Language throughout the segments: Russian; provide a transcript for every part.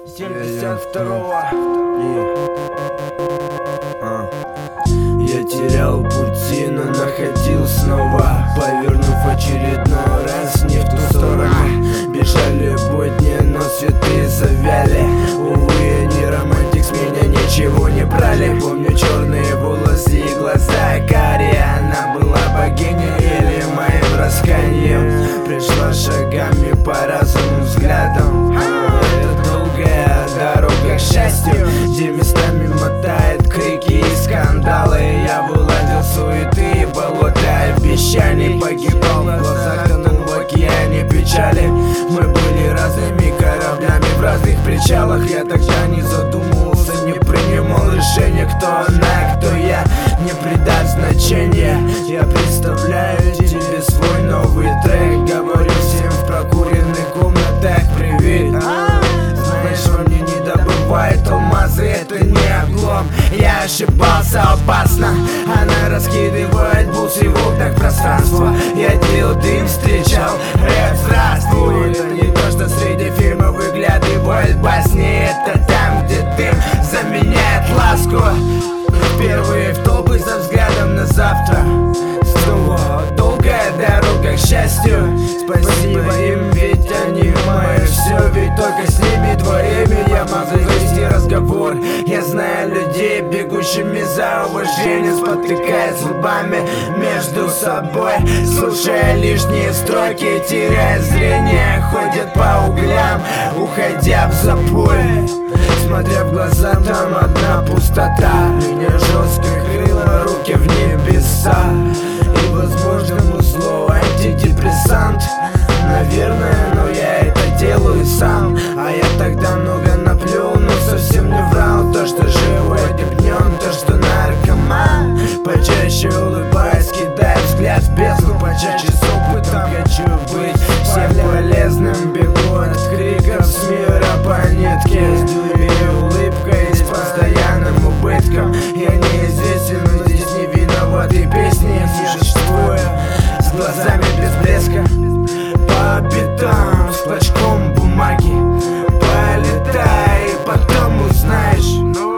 72-го. Я терял пути, но находил снова, повернув очередной раз не в ту сторону. Бежали будни, но цветы завяли. Увы, я не романтик, с меня ничего не брали. Помню черные волосы и глаза карие. Она была богиней или моим раскаянием. Пришла шагами по разуму взглядом. Это долгая дорога к счастью, где местами мотает крики и скандалы. Я выладил суеты и болота обещаний. Погибал в глазах, тонул в океане печали. Мы были разными кораблями в разных причалах. Я тогда не задумывался, не принимал решения, кто она, кто я, не придать значения. Я представляю тебе свой новый трек. Говорю всем в прокуренных комнатах привет. Знаешь, во мне не добывает алмазы, это не облом. Я ошибался опасно. Она раскидывает бусы в окнах пространства. Я делал дым, встречал рэп, здравствуй. Это не то, что среди фильмов выглядывает басни. Это там, где дым заменяет ласку. Впервые в толпы за взглядом на завтра. Снова долгая дорога к счастью. Спасибо им, ведь они мое все. Ведь только с ними двоими я могу вести разговор. Я знаю людей, бегущими за уважением, спотыкаясь зубами между собой, слушая лишние строки, теряя зрение, ходят по углям, уходя в запой. Смотря в глаза, там одна пустота. Меня жестко крыло, руки в небеса. И возможно музло антидепрессант. Наверное, но я это делаю сам. А я тогда много наплел, но совсем не врал. То, что живой днем, то, что наркоман. Почаще улыбаясь, кидая взгляд в бездну. Почаще с опытом хочу быть всем полезным. Бегу от криков с мира по нитке. С дурью улыбкой, с постоянным убытком. Я неизвестен, но здесь не виноваты песни. Я существую с глазами без блеска. По пятам с клочком бумаги. Полетай, потом узнаешь.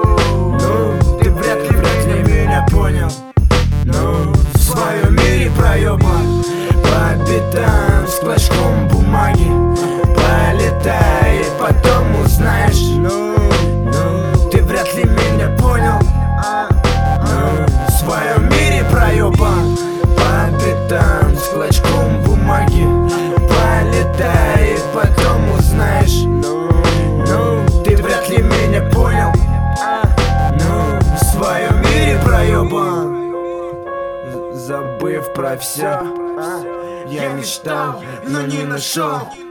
Ну, ты вряд ли меня понял. Ну, в своем мире проебан. По пятам с клочком бумаги. Полетай, потом узнаешь. Ну, ты вряд ли меня понял. Ну, в своем мире проебан. По пятам с клочком бумаги. Полетай, потом узнаешь. Ну, ты вряд ли меня понял. Ну, в своем мире проебан. Забыв про все, я мечтал, но не нашел.